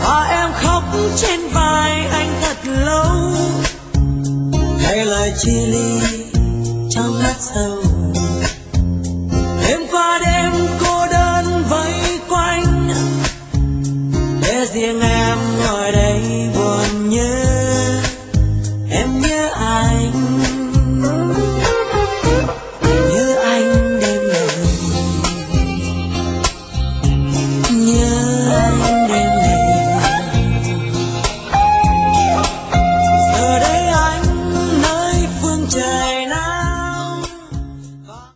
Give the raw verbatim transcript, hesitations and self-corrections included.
và em khóc trên vai anh thật lâu. Hay lời chia ly trong mắt sâu